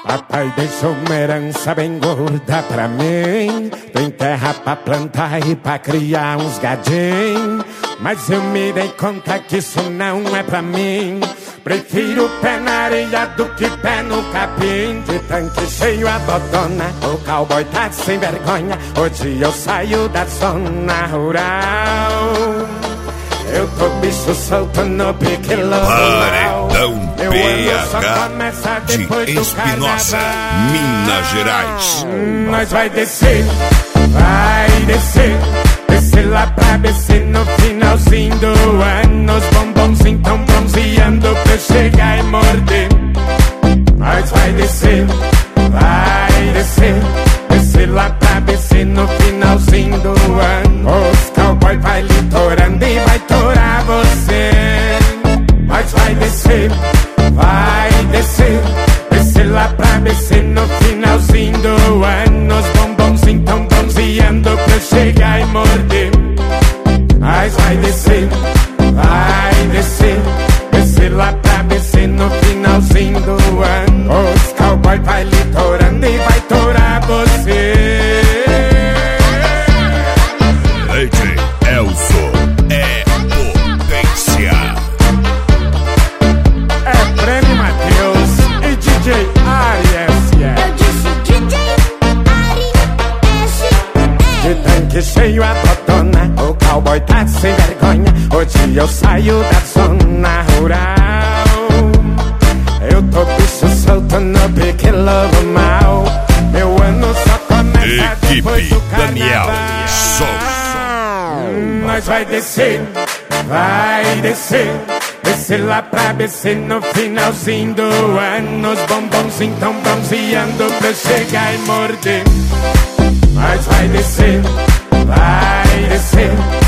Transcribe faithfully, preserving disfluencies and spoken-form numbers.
Papai deixou uma herança bem gorda pra mim. Tem terra pra plantar e pra criar uns gadinhos. Mas eu me dei conta que isso não é pra mim. Prefiro pé na areia do que pé no capim. De tanque cheio a botona, o cowboy tá sem vergonha. Hoje eu saio da zona rural. Eu tô bicho solto no pique lobo. Paredão P H de Espinosa, Minas Gerais. Nós vai descer, vai descer. Descer lá pra B C no finalzinho do ano. Os bombons então bronzeando pra eu chegar e morder. Nós vai descer, vai descer. Descer lá pra B C no finalzinho do ano. Os cowboy vai litorando e vai torar você. Nós vai descer, vai descer. Descer lá pra B C no finalzinho do ano. Os bombons então bronzeando pra eu chegar e morder. Nós vai descer, vai descer. Descer lá pra B C no finalzinho do ano. Os cowboy vai litorando e vai torar você. D J Elzo é potência. É Prêmio Matheus e D J Ari S S. Eu disse D J Ari S S. De tanque cheio a botona, o cowboy tá sem vergonha. Hoje eu saio da zona rural. Eu tô bicho solto no pique lobo mal. Meu ano só começa depois do Equipe Daniel carnaval. Souza. Nós vai descer, vai descer. Descer lá pra B C no finalzinho do ano. Os bombons então bronzeando pra eu chegar e morder. Nós vai descer, vai descer.